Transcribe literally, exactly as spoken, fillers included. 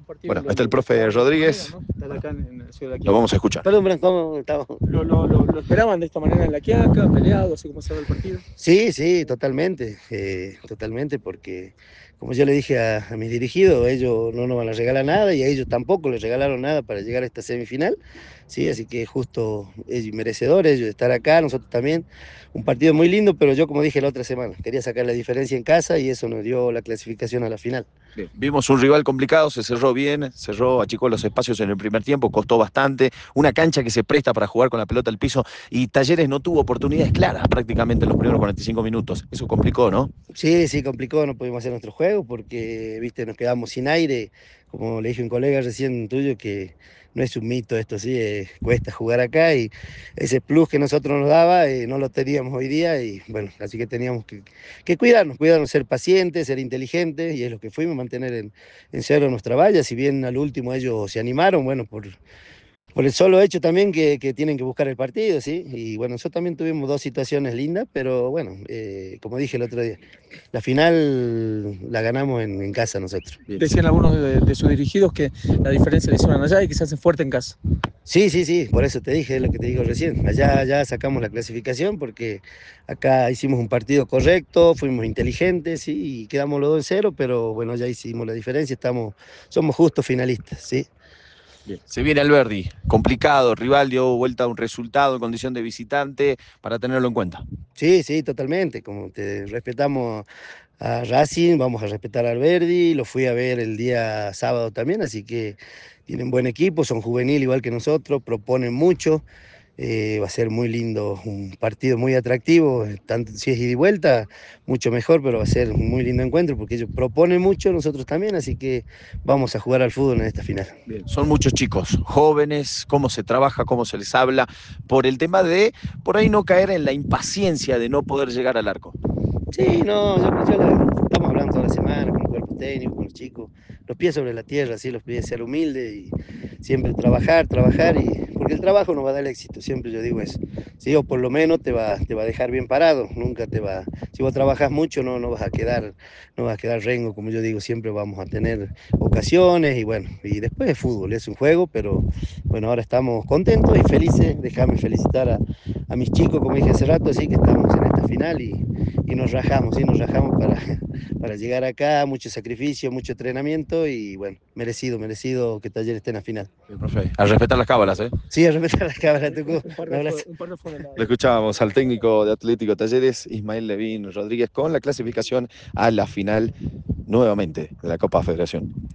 partido Bueno, lo, está el lo, lo profe esperaban de esta Rodríguez. manera, ¿no? Estar acá en, en la ciudad de La Lo Quiaca. vamos a escuchar. Perdón, Bran, ¿cómo estamos? ¿Lo, lo, lo, lo esperaban de esta manera en La Quiaca, peleado, así como se ve el partido? Sí, sí, totalmente, eh, totalmente, porque como yo le dije a, a mis dirigidos, ellos no nos van a regalar nada y a ellos tampoco les regalaron nada para llegar a esta semifinal, sí, así que justo ellos merecedores ellos de estar acá, nosotros también, un partido muy lindo, pero yo como dije la otra semana, quería sacar la diferencia en casa y eso nos dio la clasificación a la final. Bien, vimos un rival complicado, se cerró bien, cerró, achicó los espacios en el primer tiempo, costó bastante, una cancha que se presta para jugar con la pelota al piso y Talleres no tuvo oportunidades claras prácticamente en los primeros cuarenta y cinco minutos. Eso complicó, ¿no? Sí, sí, complicó, no pudimos hacer nuestro juego porque, viste, nos quedamos sin aire. Como le dije a un colega recién tuyo, que no es un mito esto, sí, eh, cuesta jugar acá y ese plus que nosotros nos daba eh, no lo teníamos hoy día y bueno, así que teníamos que, que cuidarnos, cuidarnos, ser pacientes, ser inteligentes y es lo que fuimos, mantener en, en cero nuestra valla. Si bien al último ellos se animaron, bueno, por, por el solo hecho también que, que tienen que buscar el partido, ¿sí? Y bueno, nosotros también tuvimos dos situaciones lindas, pero bueno, eh, como dije el otro día, la final la ganamos en, en casa nosotros. Bien. Decían algunos de, de sus dirigidos que la diferencia la hicieron allá y que se hacen fuerte en casa. Sí, sí, sí, por eso te dije, es lo que te digo recién. Allá ya sacamos la clasificación porque acá hicimos un partido correcto, fuimos inteligentes, sí, y quedamos los dos en cero, pero bueno, ya hicimos la diferencia, estamos, somos justos finalistas, ¿sí? Bien. Se viene Alberdi, complicado, rival dio vuelta a un resultado en condición de visitante para tenerlo en cuenta. Sí, sí, totalmente, como te respetamos a Racing, vamos a respetar al Verdi, lo fui a ver el día sábado también, así que tienen buen equipo, son juvenil igual que nosotros, proponen mucho, eh, va a ser muy lindo, un partido muy atractivo, tanto si es ida y vuelta, mucho mejor, pero va a ser un muy lindo encuentro porque ellos proponen mucho, nosotros también, así que vamos a jugar al fútbol en esta final. Bien. Son muchos chicos, jóvenes, cómo se trabaja, cómo se les habla, por el tema de por ahí no caer en la impaciencia de no poder llegar al arco. Sí, no, yo, yo la- estamos hablando toda la semana con el cuerpo técnico, con los chicos, los pies sobre la tierra, sí, los pies ser humilde y siempre trabajar, trabajar, y porque el trabajo nos va a dar el éxito, siempre yo digo eso, sí, o por lo menos te va, te va a dejar bien parado, nunca te va, si vos trabajas mucho no, no vas a quedar, no vas a quedar rengo, como yo digo, siempre vamos a tener ocasiones y bueno, y después es fútbol, es un juego, pero bueno, ahora estamos contentos y felices, déjame felicitar a, a mis chicos, como dije hace rato, así que estamos en esta final y y nos rajamos, sí, nos rajamos para, para llegar acá, mucho sacrificio, mucho entrenamiento y bueno, merecido, merecido que Talleres esté en la final. Bien, profe. A respetar las cábalas, ¿eh? Sí, a respetar las cámaras, Tucu. Un par Un de, abrazo. fue- un par de fueron Lo escuchábamos al técnico de Atlético Talleres, Ismael Levín Rodríguez, con la clasificación a la final nuevamente de la Copa Federación.